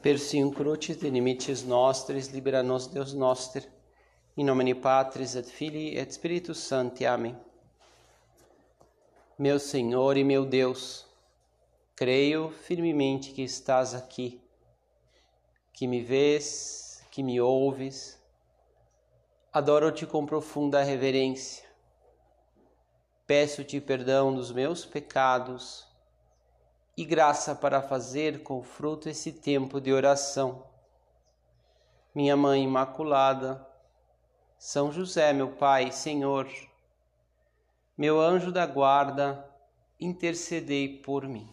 Persium crucis de limites nostris, libera nos Deus noster, in nomine Patris et Filii et Spiritus Sancti. Amém. Meu Senhor e meu Deus, creio firmemente que estás aqui, que me vês, que me ouves. Adoro-te com profunda reverência. Peço-te perdão dos meus pecados e graça para fazer com fruto esse tempo de oração. Minha Mãe Imaculada, São José, meu Pai, Senhor, meu anjo da guarda, intercedei por mim.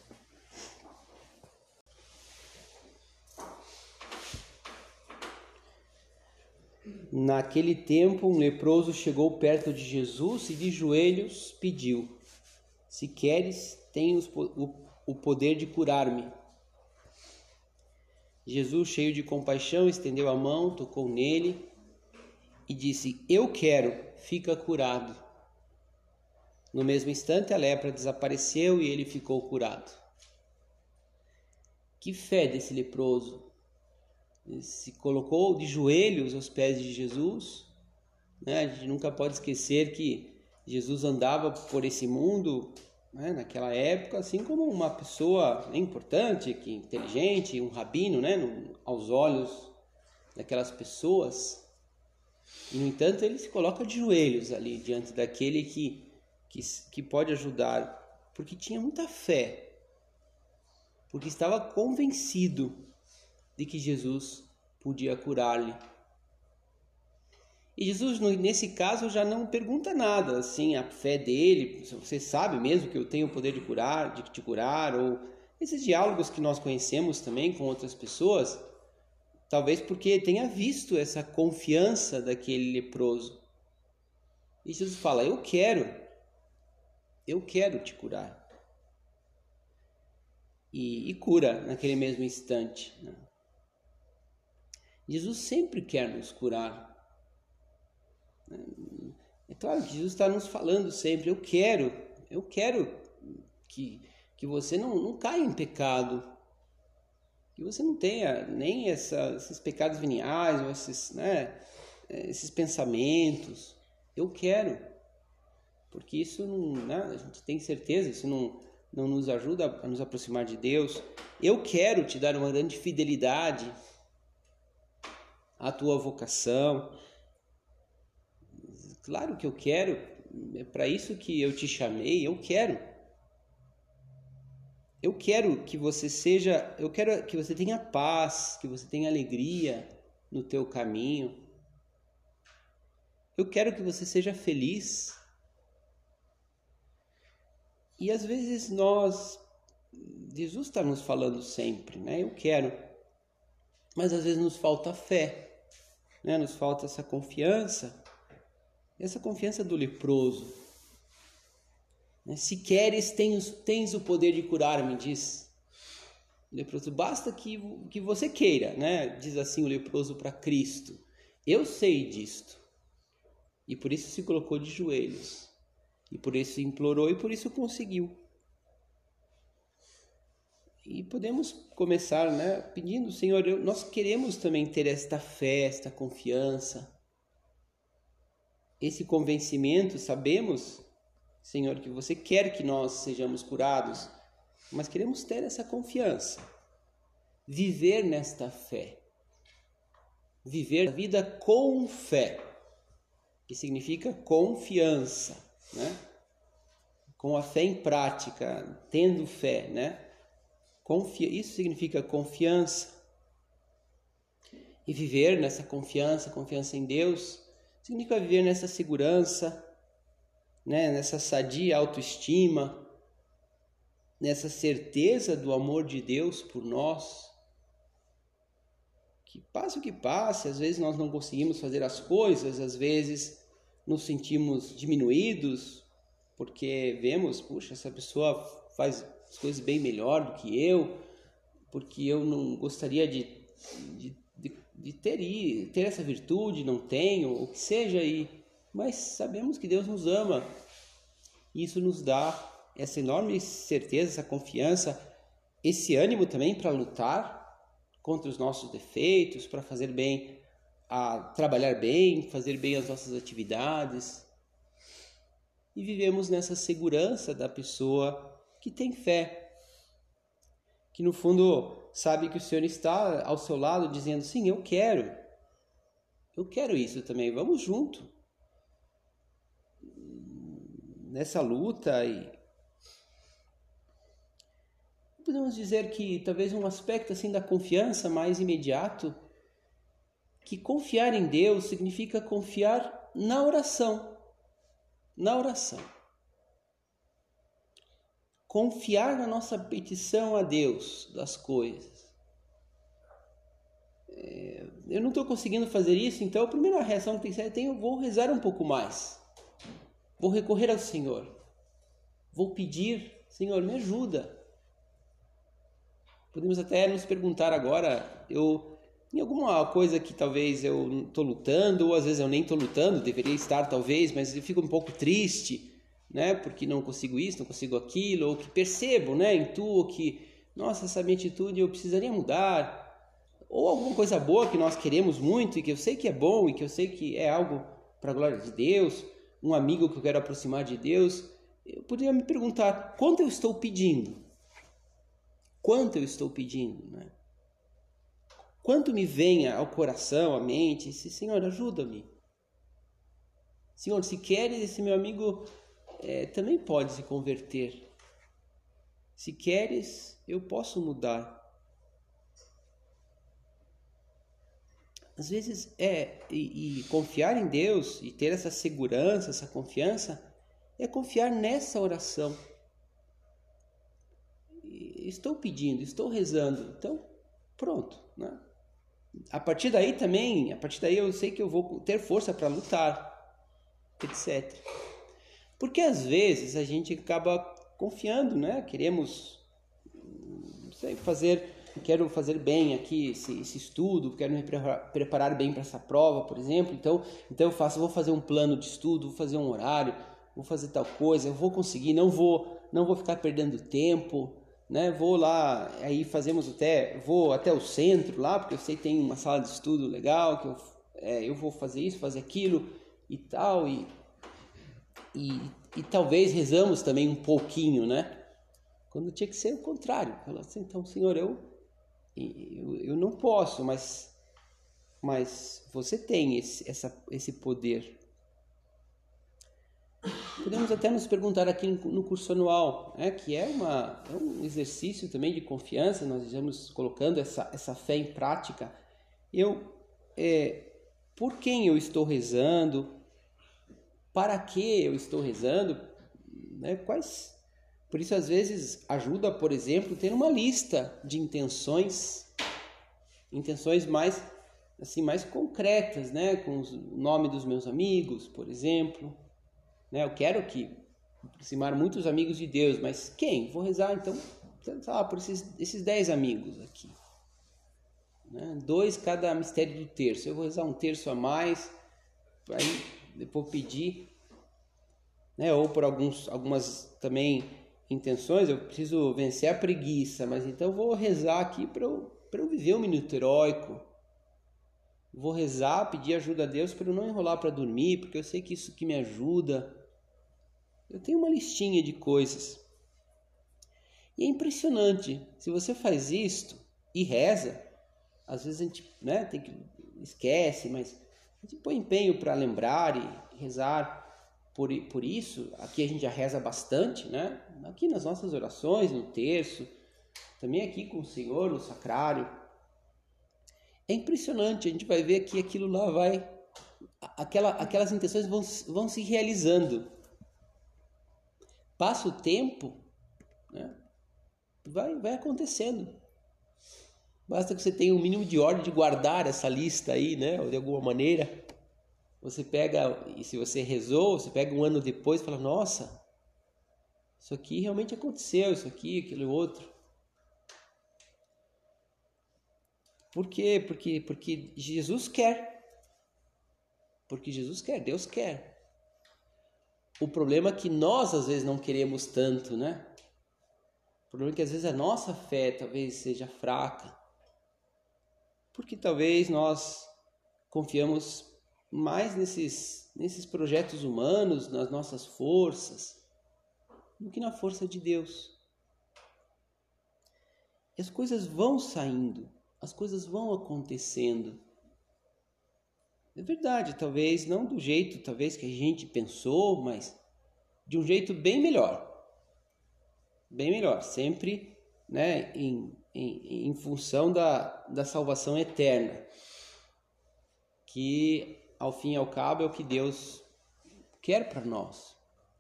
Naquele tempo, um leproso chegou perto de Jesus e de joelhos pediu: se queres, tens o poder de curar-me. Jesus, cheio de compaixão, estendeu a mão, tocou nele e disse: eu quero, fica curado. No mesmo instante, a lepra desapareceu e ele ficou curado. Que fé desse leproso! Ele se colocou de joelhos aos pés de Jesus. A gente nunca pode esquecer que Jesus andava por esse mundo, naquela época, assim como uma pessoa importante, inteligente, um rabino, aos olhos daquelas pessoas. E, no entanto, ele se coloca de joelhos ali, diante daquele que pode ajudar, porque tinha muita fé, porque estava convencido de que Jesus podia curar-lhe. E Jesus, nesse caso, já não pergunta nada, assim, a fé dele: você sabe mesmo que eu tenho o poder de te curar? Ou esses diálogos que nós conhecemos também com outras pessoas, talvez porque tenha visto essa confiança daquele leproso. E Jesus fala: eu quero te curar. E cura naquele mesmo instante. Jesus sempre quer nos curar. É claro que Jesus está nos falando sempre: eu quero que você não caia em pecado, que você não tenha nem esses pecados veniais, ou esses pensamentos. Eu quero, porque isso a gente tem certeza, isso não nos ajuda a nos aproximar de Deus. Eu quero te dar uma grande fidelidade à tua vocação. Claro que eu quero, é para isso que eu te chamei. Eu quero que você eu quero que você tenha paz, que você tenha alegria no teu caminho. Eu quero que você seja feliz. E às vezes Jesus está nos falando sempre, eu quero, mas às vezes nos falta fé, nos falta essa confiança do leproso. Se queres, tens o poder de curar-me, diz o leproso. Basta que você queira, diz assim o leproso para Cristo. Eu sei disto. E por isso se colocou de joelhos. E por isso implorou e por isso conseguiu. E podemos começar, pedindo: Senhor, nós queremos também ter esta fé, esta confiança, esse convencimento. Sabemos, Senhor, que você quer que nós sejamos curados, mas queremos ter essa confiança, viver nesta fé, viver a vida com fé, que significa confiança, com a fé em prática, tendo fé, Isso significa confiança. E viver nessa confiança em Deus, significa viver nessa segurança, nessa sadia autoestima, nessa certeza do amor de Deus por nós. Que passe o que passe, às vezes nós não conseguimos fazer as coisas, às vezes nos sentimos diminuídos, porque vemos: puxa, essa pessoa faz as coisas bem melhor do que eu, porque eu não gostaria de ter essa virtude, não tenho, o que seja, mas sabemos que Deus nos ama, e isso nos dá essa enorme certeza, essa confiança, esse ânimo também para lutar, contra os nossos defeitos, para fazer bem, trabalhar bem, fazer bem as nossas atividades. E vivemos nessa segurança da pessoa que tem fé, que no fundo sabe que o Senhor está ao seu lado dizendo, sim, eu quero isso também, vamos junto nessa luta. E podemos dizer que talvez um aspecto assim da confiança mais imediato, que confiar em Deus significa confiar na oração. Na oração. Confiar na nossa petição a Deus das coisas. Eu não estou conseguindo fazer isso, então a primeira reação que tem que ser, eu vou rezar um pouco mais. Vou recorrer ao Senhor. Vou pedir, Senhor, me ajuda. Podemos até nos perguntar agora, em alguma coisa que talvez eu estou lutando, ou às vezes eu nem estou lutando, deveria estar talvez, mas eu fico um pouco triste, né? Porque não consigo isso, não consigo aquilo, ou que percebo, né? Intuo que, nossa, essa minha atitude eu precisaria mudar. Ou alguma coisa boa que nós queremos muito e que eu sei que é bom e que eu sei que é algo para a glória de Deus, um amigo que eu quero aproximar de Deus, eu poderia me perguntar, quanto eu estou pedindo? Quanto eu estou pedindo, né? Quanto me venha ao coração, à mente, Senhor, ajuda-me. Senhor, se queres, esse meu amigo também pode se converter. Se queres, eu posso mudar. Às vezes e confiar em Deus e ter essa segurança, essa confiança, é confiar nessa oração. Estou pedindo, estou rezando, então pronto, né? A partir daí eu sei que eu vou ter força para lutar, etc. Porque às vezes a gente acaba confiando, né? Queremos, não sei, quero fazer bem aqui esse estudo, quero me preparar bem para essa prova, por exemplo. Então vou fazer um plano de estudo, vou fazer um horário, vou fazer tal coisa, eu vou conseguir, não vou ficar perdendo tempo, né? Vou lá, aí vou até o centro lá, porque eu sei que tem uma sala de estudo legal, que eu vou fazer isso, fazer aquilo e tal, e talvez rezamos também um pouquinho, né? Quando tinha que ser o contrário. Falar assim, então, Senhor, eu não posso, mas você tem esse poder. Podemos até nos perguntar aqui no curso anual, né, que é um exercício também de confiança, nós estamos colocando essa fé em prática. Por quem eu estou rezando? Para que eu estou rezando? Né, por isso, às vezes, ajuda, por exemplo, ter uma lista de intenções mais concretas, né, com o nome dos meus amigos, por exemplo. Eu quero aproximar muitos amigos de Deus, mas quem? Vou rezar, então, por esses 10 amigos aqui. 2 cada mistério do terço. Eu vou rezar um terço a mais, aí depois pedir, né? Ou por algumas também intenções, eu preciso vencer a preguiça, mas então eu vou rezar aqui para eu viver um minuto heróico. Vou rezar, pedir ajuda a Deus para eu não enrolar para dormir, porque eu sei que isso que me ajuda. Eu tenho uma listinha de coisas. E é impressionante, se você faz isto e reza, às vezes a gente, né, esquece, mas a gente põe empenho para lembrar e rezar por isso. Aqui a gente já reza bastante, né? Aqui nas nossas orações, no terço, também aqui com o Senhor, no sacrário. É impressionante, a gente vai ver que aquilo lá aquelas intenções vão se realizando. Passa o tempo, né? Vai acontecendo. Basta que você tenha um mínimo de ordem de guardar essa lista aí, né? Ou de alguma maneira. Você pega, e se você rezou, você pega um ano depois e fala, nossa, isso aqui realmente aconteceu, isso aqui, aquilo outro. Por quê? Porque Jesus quer. Porque Jesus quer, Deus quer. O problema é que nós às vezes não queremos tanto, né? O problema é que às vezes a nossa fé talvez seja fraca. porque talvez nós confiamos mais nesses projetos humanos, nas nossas forças, do que na força de Deus. E as coisas vão saindo, as coisas vão acontecendo. É verdade, talvez não do jeito talvez que a gente pensou, mas de um jeito bem melhor. Bem melhor, sempre, né, em função da salvação eterna, que ao fim e ao cabo é o que Deus quer para nós.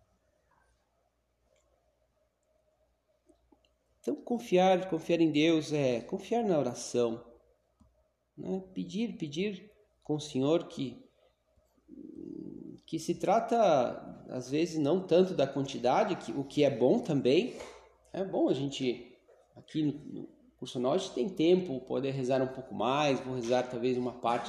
Então confiar em Deus é confiar na oração, né? Pedir com o Senhor que se trata às vezes não tanto da quantidade, o que é bom também. É bom a gente aqui no curso nós tem tempo, poder rezar um pouco mais, vou rezar talvez uma parte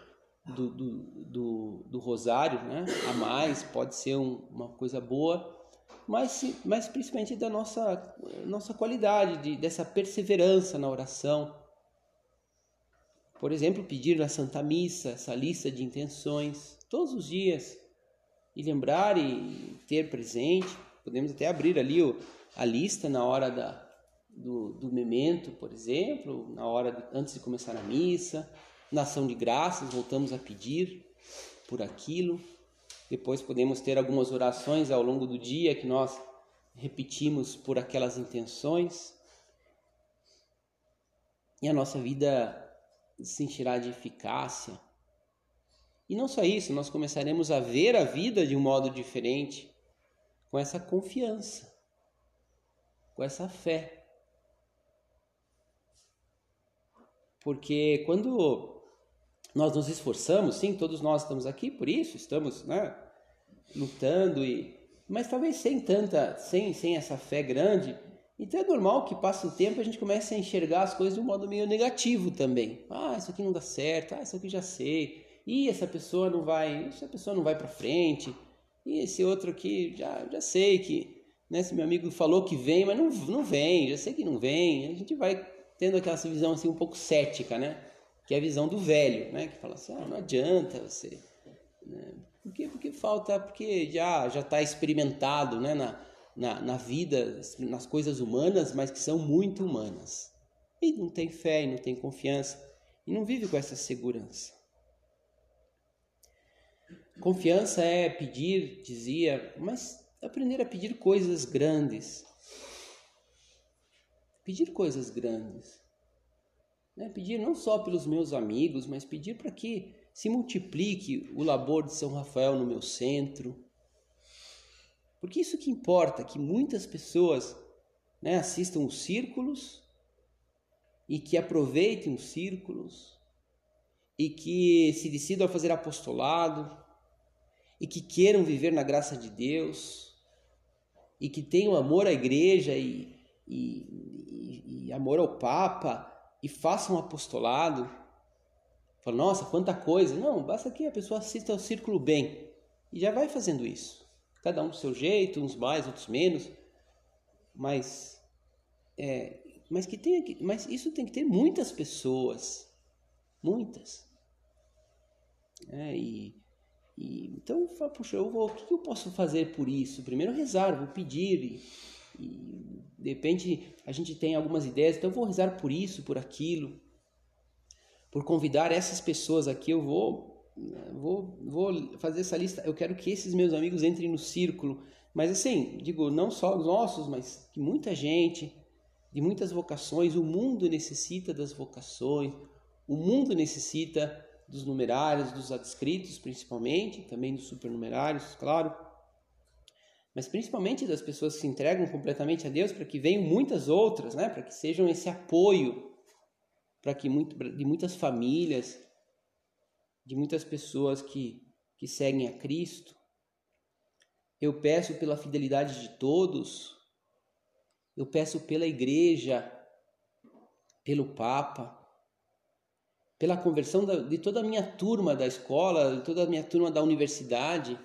do rosário, né? A mais, pode ser uma coisa boa, mas principalmente da nossa qualidade, dessa perseverança na oração. Por exemplo, pedir na Santa Missa essa lista de intenções todos os dias e lembrar e ter presente. Podemos até abrir ali a lista na hora do memento, por exemplo, na hora antes de começar a missa, na ação de graças, voltamos a pedir por aquilo. Depois podemos ter algumas orações ao longo do dia que nós repetimos por aquelas intenções. E a nossa vida se encherá de eficácia. E não só isso, nós começaremos a ver a vida de um modo diferente, com essa confiança, com essa fé. Porque quando nós nos esforçamos, sim, todos nós estamos aqui por isso, estamos, né, lutando, mas talvez sem essa fé grande. Então é normal que passe o tempo e a gente comece a enxergar as coisas de um modo meio negativo também. Isso aqui não dá certo, isso aqui já sei. Essa pessoa não vai para frente. E esse outro aqui, já sei que, né, esse meu amigo falou que vem, mas não vem, já sei que não vem. A gente vai tendo aquela visão assim um pouco cética, né? Que é a visão do velho, né? Que fala assim, não adianta você, né? Porque falta, porque já está experimentado, né? Na vida, nas coisas humanas, mas que são muito humanas. E não tem fé, e não tem confiança, e não vive com essa segurança. Confiança é pedir, dizia, mas aprender a pedir coisas grandes. Pedir coisas grandes. Né? Pedir não só pelos meus amigos, mas pedir para que se multiplique o labor de São Rafael no meu centro. Porque isso que importa, que muitas pessoas, né, assistam os círculos e que aproveitem os círculos e que se decidam a fazer apostolado e que queiram viver na graça de Deus e que tenham amor à igreja e amor ao Papa e façam apostolado. Fala, nossa, quanta coisa. Não, basta que a pessoa assista ao círculo bem e já vai fazendo isso. Cada um do seu jeito, uns mais, outros menos, mas isso tem que ter muitas pessoas, muitas. Então, puxa, o que eu posso fazer por isso? Primeiro rezar, vou pedir e de repente a gente tem algumas ideias, então eu vou rezar por isso, por aquilo, por convidar essas pessoas aqui. Eu vou fazer essa lista. Eu quero que esses meus amigos entrem no círculo, mas assim, digo, não só os nossos, mas que muita gente, de muitas vocações. O mundo necessita das vocações, o mundo necessita dos numerários, dos adscritos principalmente, também dos supernumerários, claro, mas principalmente das pessoas que se entregam completamente a Deus, para que venham muitas outras, né? Para que sejam esse apoio, para que de muitas famílias, de muitas pessoas que seguem a Cristo. Eu peço pela fidelidade de todos, eu peço pela Igreja, pelo Papa, pela conversão de toda a minha turma da escola, de toda a minha turma da universidade.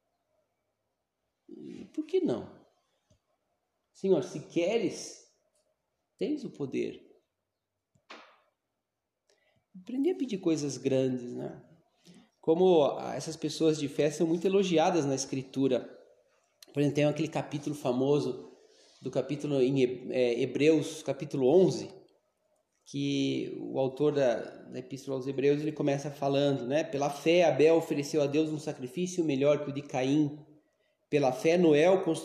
E por que não? Senhor, se queres, tens o poder. Aprender a pedir coisas grandes, né? Como essas pessoas de fé são muito elogiadas na Escritura. Por exemplo, tem aquele capítulo famoso do capítulo em Hebreus, capítulo 11, que o autor da Epístola aos Hebreus, ele começa falando, né? Pela fé, Abel ofereceu a Deus um sacrifício melhor que o de Caim. Pela fé, Noé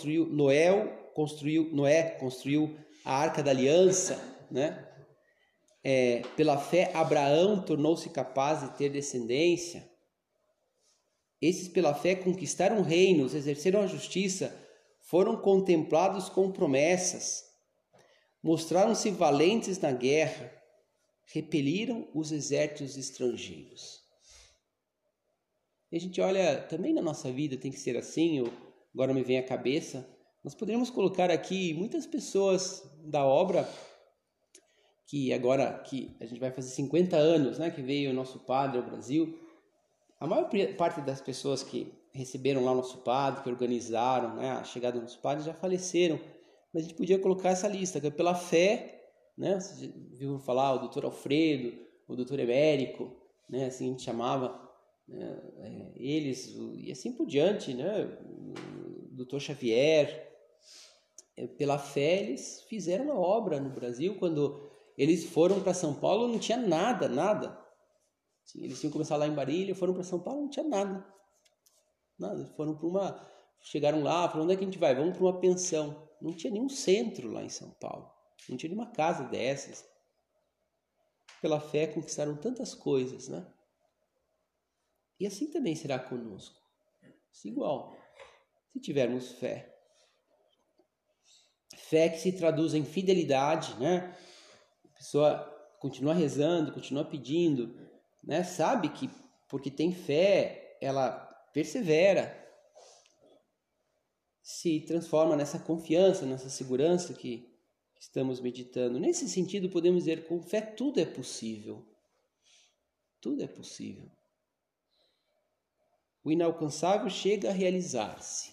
construiu a Arca da Aliança, né? Pela fé, Abraão tornou-se capaz de ter descendência. Esses, pela fé, conquistaram reinos, exerceram a justiça, foram contemplados com promessas, mostraram-se valentes na guerra, repeliram os exércitos estrangeiros. E a gente olha, também na nossa vida tem que ser assim, agora me vem à cabeça, nós poderíamos colocar aqui muitas pessoas da obra, que agora que a gente vai fazer 50 anos, né, que veio o nosso padre ao Brasil. A maior parte das pessoas que receberam lá o nosso padre, que organizaram, né, a chegada do nosso padre, já faleceram. Mas a gente podia colocar essa lista, que é pela fé, né? Você viu falar o doutor Alfredo, o doutor Emérico, né, assim a gente chamava, né, eles, e assim por diante, né, o doutor Xavier. Pela fé eles fizeram a obra no Brasil. Quando eles foram para São Paulo não tinha nada. Eles tinham começado lá em Marília, foram para São Paulo, não tinha nada. Chegaram lá, falaram, onde é que a gente vai? Vamos para uma pensão. Não tinha nenhum centro lá em São Paulo. Não tinha nenhuma casa dessas. Pela fé conquistaram tantas coisas, né? E assim também será conosco. Assim, igual. Se tivermos fé. Fé que se traduz em fidelidade, né? A pessoa continua rezando, continua pedindo, né? Sabe que porque tem fé, ela persevera, se transforma nessa confiança, nessa segurança que estamos meditando. Nesse sentido, podemos dizer, com fé tudo é possível. Tudo é possível. O inalcançável chega a realizar-se.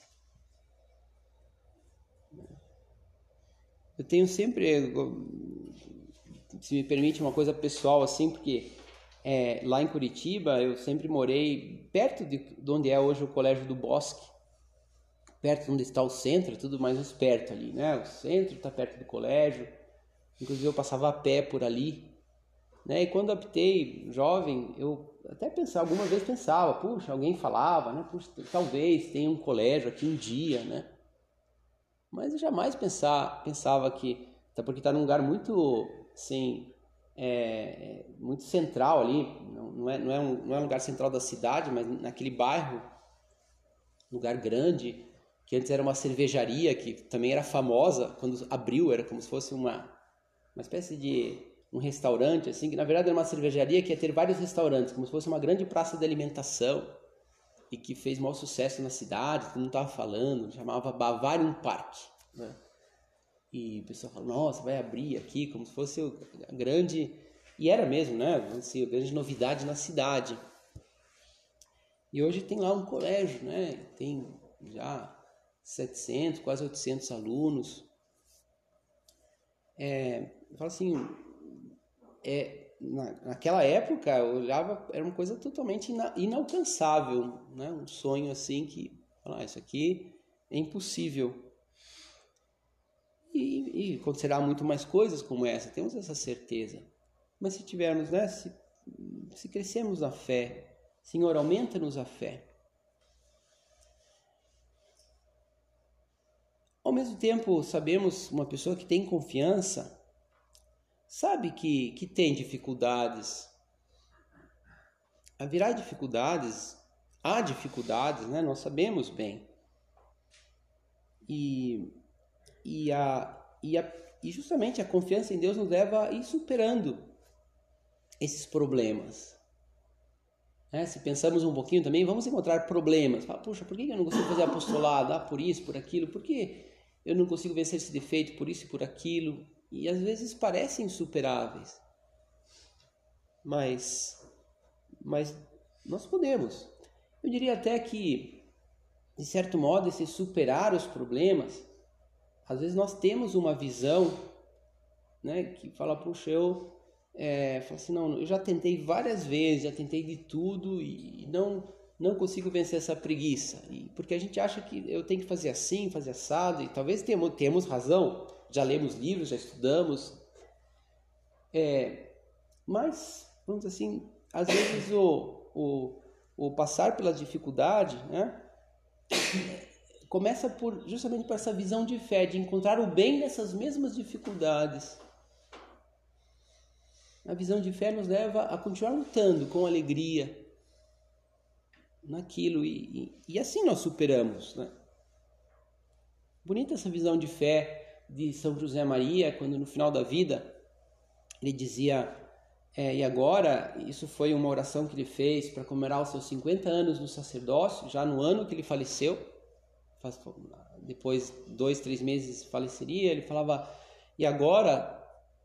Eu tenho sempre, se me permite uma coisa pessoal assim, porque lá em Curitiba eu sempre morei perto de onde é hoje o Colégio do Bosque, perto de onde está o centro, tudo mais perto ali, né? O centro está perto do colégio, inclusive eu passava a pé por ali, né? E quando optei jovem, eu até alguma vez pensava, puxa, alguém falava, né? Puxa, talvez tenha um colégio aqui um dia, né? Mas eu jamais pensava que, até porque está num lugar muito, assim, muito central ali, não é um lugar central da cidade, mas naquele bairro, lugar grande, que antes era uma cervejaria, que também era famosa, quando abriu era como se fosse uma espécie de um restaurante, assim, que na verdade era uma cervejaria que ia ter vários restaurantes, como se fosse uma grande praça de alimentação, e que fez maior sucesso na cidade, todo mundo estava falando, chamava Bavarium Park, né? E o pessoal falou, nossa, vai abrir aqui, como se fosse a grande... E era mesmo, né? Assim, a grande novidade na cidade. E hoje tem lá um colégio, né? Tem já 700, quase 800 alunos. Eu falo assim, naquela época eu olhava, era uma coisa totalmente inalcançável, né? Um sonho assim que, isso aqui é impossível. E acontecerá muito mais coisas como essa, temos essa certeza. Mas se tivermos, né? Se crescermos na fé, Senhor, aumenta-nos a fé. Ao mesmo tempo, sabemos, uma pessoa que tem confiança, sabe que tem dificuldades. Haverá dificuldades, há dificuldades, né? Nós sabemos bem. E justamente a confiança em Deus nos leva a ir superando esses problemas. Se pensamos um pouquinho também, vamos encontrar problemas. Puxa, por que eu não consigo fazer apostolado? Por isso, por aquilo. Por que eu não consigo vencer esse defeito? Por isso e por aquilo. E às vezes parecem insuperáveis. Mas nós podemos. Eu diria até que, de certo modo, esse superar os problemas, às vezes nós temos uma visão, né, que fala, puxa, eu fala assim, não, eu já tentei várias vezes, já tentei de tudo e não consigo vencer essa preguiça. Porque a gente acha que eu tenho que fazer assim, fazer assado, e talvez temos razão, já lemos livros, já estudamos, mas, vamos dizer assim, às vezes o passar pela dificuldade, né, começa justamente por essa visão de fé, de encontrar o bem nessas mesmas dificuldades. A visão de fé nos leva a continuar lutando com alegria naquilo, e assim nós superamos, né? Bonita essa visão de fé de São José Maria, quando no final da vida ele dizia, e agora, isso foi uma oração que ele fez para comemorar os seus 50 anos no sacerdócio, já no ano que ele faleceu, depois 2, 3 meses faleceria. Ele falava, e agora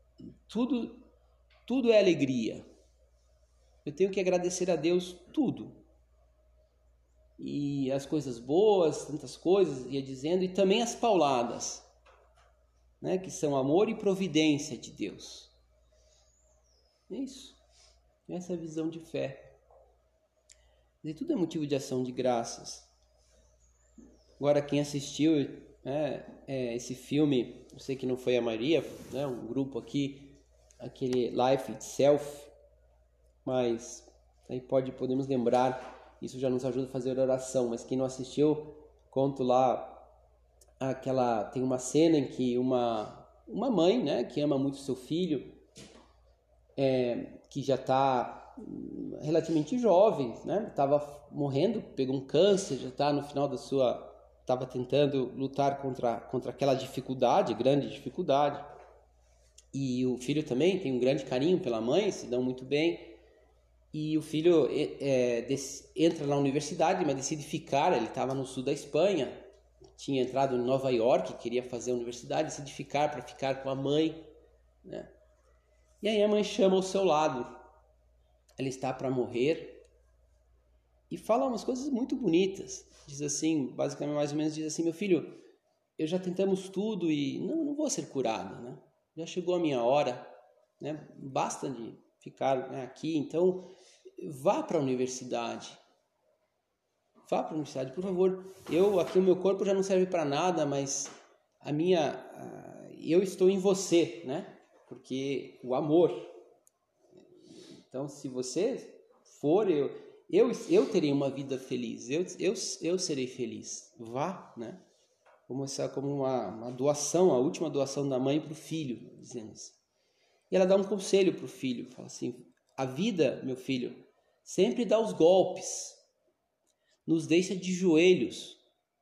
tudo é alegria, eu tenho que agradecer a Deus tudo, e as coisas boas, tantas coisas, ia dizendo, e também as pauladas, né, que são amor e providência de Deus. Isso, essa é a visão de fé. E tudo é motivo de ação de graças. Agora, quem assistiu esse filme, eu sei que não foi a maioria, né, um grupo aqui, aquele Life Itself, mas aí podemos lembrar, isso já nos ajuda a fazer oração, mas quem não assistiu, conto lá, tem uma cena em que uma mãe, né, que ama muito seu filho, que já está relativamente jovem, né, estava morrendo, pegou um câncer, já está no final estava tentando lutar contra aquela dificuldade, grande dificuldade, e o filho também tem um grande carinho pela mãe, se dão muito bem. E o filho entra na universidade, mas decide ficar. Ele estava no sul da Espanha, tinha entrado em Nova York, queria fazer a universidade, decide ficar para ficar com a mãe, né? E aí a mãe chama ao seu lado, ela está para morrer, e fala umas coisas muito bonitas. Diz assim, basicamente, mais ou menos diz assim, meu filho, eu já tentamos tudo e não vou ser curado, né? Já chegou a minha hora, né? Basta de ficar, né, aqui, então vá para a universidade. Vá para a universidade, por favor. Aqui o meu corpo já não serve para nada, mas eu estou em você, né? Porque o amor. Então, se você for, eu terei uma vida feliz. Eu serei feliz. Vá, né? Como uma doação, a última doação da mãe para o filho, dizendo assim. E ela dá um conselho para o filho, fala assim, a vida, meu filho, sempre dá os golpes, nos deixa de joelhos,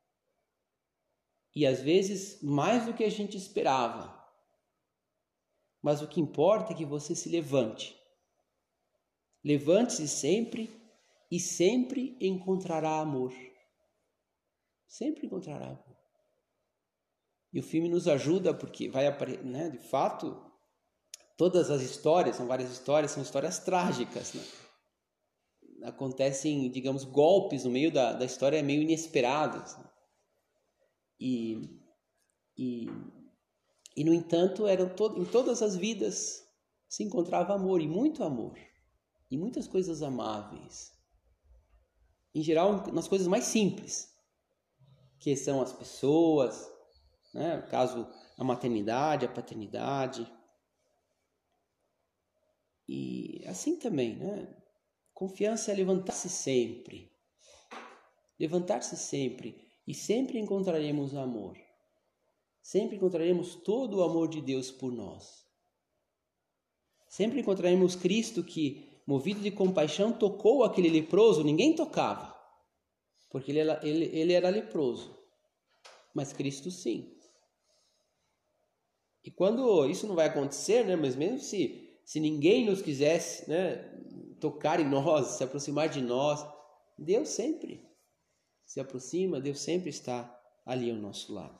e às vezes mais do que a gente esperava, mas o que importa é que você se levante. Levante-se sempre e sempre encontrará amor. Sempre encontrará amor. E o filme nos ajuda porque vai aparecer, né, de fato, todas as histórias, são várias histórias, são histórias trágicas, né? Acontecem, digamos, golpes no meio da história meio inesperados, né? E no entanto, em todas as vidas se encontrava amor, e muito amor, e muitas coisas amáveis. Em geral, nas coisas mais simples, que são as pessoas, né? No caso, a maternidade, a paternidade. E assim também, né? Confiança é levantar-se sempre. Levantar-se sempre. E sempre encontraremos amor. Sempre encontraremos todo o amor de Deus por nós. Sempre encontraremos Cristo que, movido de compaixão, tocou aquele leproso. Ninguém tocava, porque ele era leproso. Mas Cristo sim. E quando isso não vai acontecer, né? Mas mesmo se ninguém nos quisesse, né, tocar em nós, se aproximar de nós, Deus sempre se aproxima, Deus sempre está ali ao nosso lado.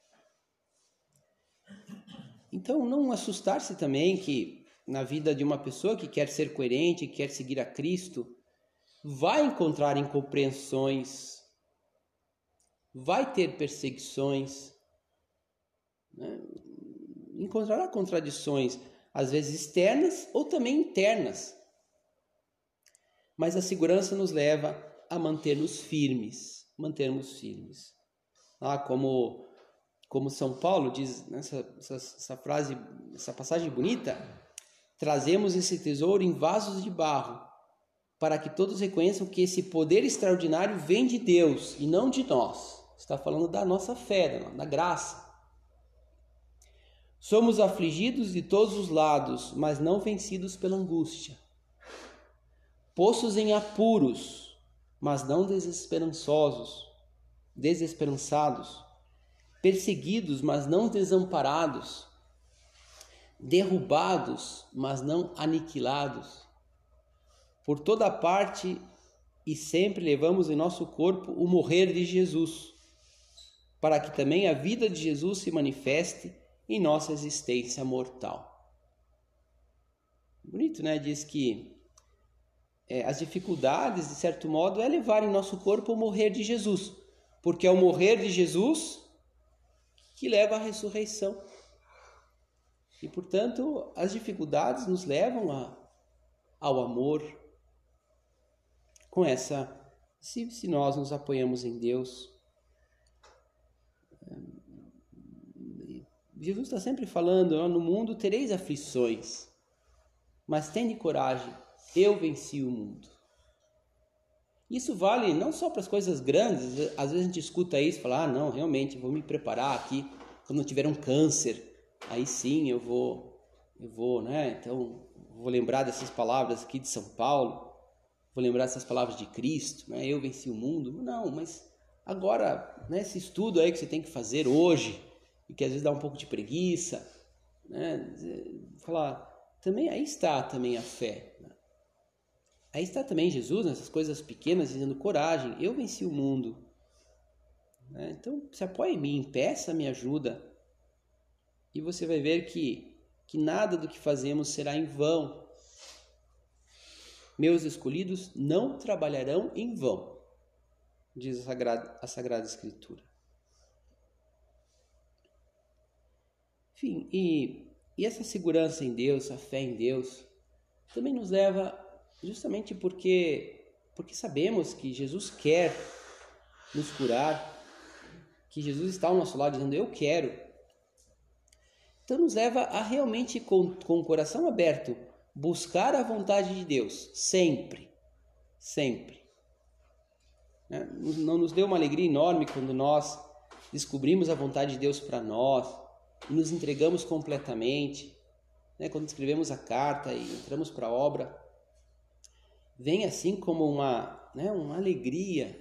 Então, não assustar-se também que na vida de uma pessoa que quer ser coerente, que quer seguir a Cristo, vai encontrar incompreensões, vai ter perseguições, né? Encontrará contradições. às vezes externas ou também internas. Mas a segurança nos leva a mantermos firmes. Como São Paulo diz nessa frase, essa passagem bonita, trazemos esse tesouro em vasos de barro, para que todos reconheçam que esse poder extraordinário vem de Deus e não de nós. Está falando da nossa fé, da graça. Somos afligidos de todos os lados, mas não vencidos pela angústia. Postos em apuros, mas não desesperançados. Perseguidos, mas não desamparados. Derrubados, mas não aniquilados. Por toda parte e sempre levamos em nosso corpo o morrer de Jesus, para que também a vida de Jesus se manifeste em nossa existência mortal. Bonito, né? Diz que as dificuldades, de certo modo, é levar em nosso corpo o morrer de Jesus, porque é o morrer de Jesus que leva à ressurreição. E, portanto, as dificuldades nos levam ao amor. Se nós nos apoiamos em Deus. Jesus está sempre falando, no mundo tereis aflições, mas tende coragem, eu venci o mundo. Isso vale não só para as coisas grandes, às vezes a gente escuta isso e fala, não, realmente, vou me preparar aqui, quando eu tiver um câncer, aí sim eu vou, né? Então, vou lembrar dessas palavras aqui de São Paulo, vou lembrar dessas palavras de Cristo, né? Eu venci o mundo. Não, mas agora, né, esse estudo aí que você tem que fazer hoje, e que às vezes dá um pouco de preguiça, né? Falar, também aí está também a fé. Né? Aí está também Jesus, nessas coisas pequenas, dizendo, coragem, eu venci o mundo. Né? Então, se apoia em mim, peça minha ajuda, e você vai ver que nada do que fazemos será em vão. Meus escolhidos não trabalharão em vão, diz a Sagrada Escritura. Enfim, e essa segurança em Deus, a fé em Deus, também nos leva justamente porque sabemos que Jesus quer nos curar, que Jesus está ao nosso lado dizendo, eu quero. Então nos leva a realmente, com o coração aberto, buscar a vontade de Deus, sempre. Não nos deu uma alegria enorme quando nós descobrimos a vontade de Deus para nós e nos entregamos completamente, né? Quando escrevemos a carta e entramos para a obra, vem assim como uma alegria,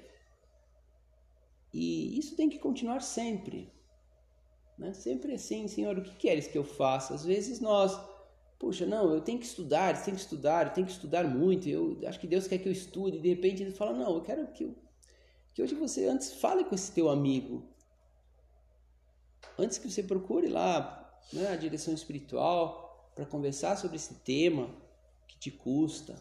e isso tem que continuar sempre, né? Sempre assim, Senhor, o que queres que eu faça? Às vezes nós, eu tenho que estudar, eu tenho que estudar muito, eu acho que Deus quer que eu estude, e de repente Ele fala, não, eu quero que hoje você antes fale com esse teu amigo, antes que você procure lá, né, a direção espiritual para conversar sobre esse tema que te custa,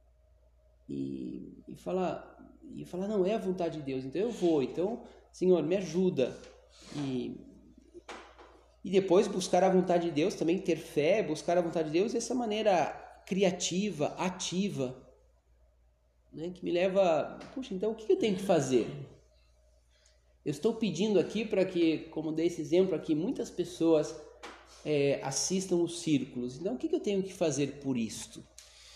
e falar, não, é a vontade de Deus, então eu vou, então, Senhor, me ajuda, e depois buscar a vontade de Deus, também ter fé, buscar a vontade de Deus dessa maneira criativa, ativa, né, que me leva, então o que eu tenho que fazer? Eu estou pedindo aqui para que, como dei esse exemplo aqui, muitas pessoas assistam os círculos. Então, o que eu tenho que fazer por isto?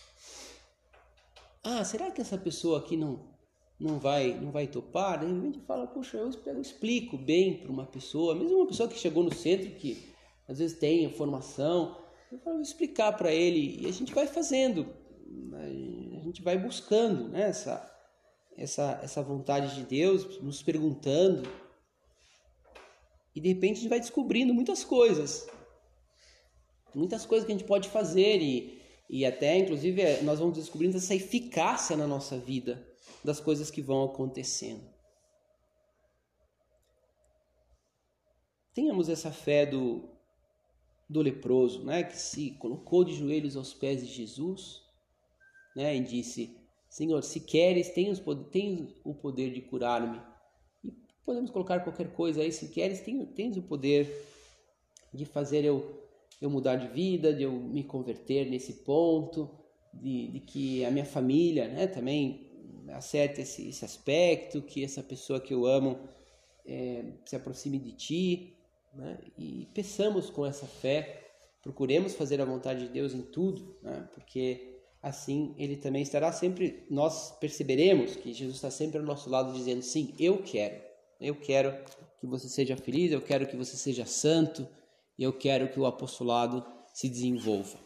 Será que essa pessoa aqui não vai topar? De repente fala, eu explico bem para uma pessoa, mesmo uma pessoa que chegou no centro, que às vezes tem formação, eu vou explicar para ele, e a gente vai fazendo, a gente vai buscando, né, essa vontade de Deus, nos perguntando, e de repente a gente vai descobrindo muitas coisas que a gente pode fazer, e até inclusive nós vamos descobrindo essa eficácia na nossa vida das coisas que vão acontecendo. Tenhamos essa fé do leproso, né, que se colocou de joelhos aos pés de Jesus, né, e disse, Senhor, se queres, tens o poder de curar-me. E podemos colocar qualquer coisa aí, se queres, tens o poder de fazer eu eu mudar de vida, de eu me converter nesse ponto, de que a minha família, né, também acerte esse aspecto, que essa pessoa que eu amo se aproxime de ti, né? E peçamos com essa fé, procuremos fazer a vontade de Deus em tudo, né? Porque assim Ele também estará sempre, nós perceberemos que Jesus está sempre ao nosso lado dizendo, sim, eu quero que você seja feliz, eu quero que você seja santo, e eu quero que o apostolado se desenvolva.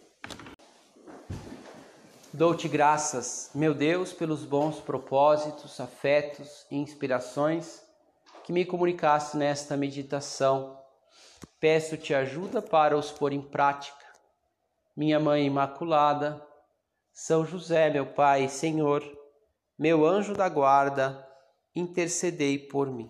Dou-te graças, meu Deus, pelos bons propósitos, afetos e inspirações que me comunicaste nesta meditação. Peço-te ajuda para os pôr em prática. Minha Mãe Imaculada, São José, meu Pai e Senhor, meu anjo da guarda, intercedei por mim.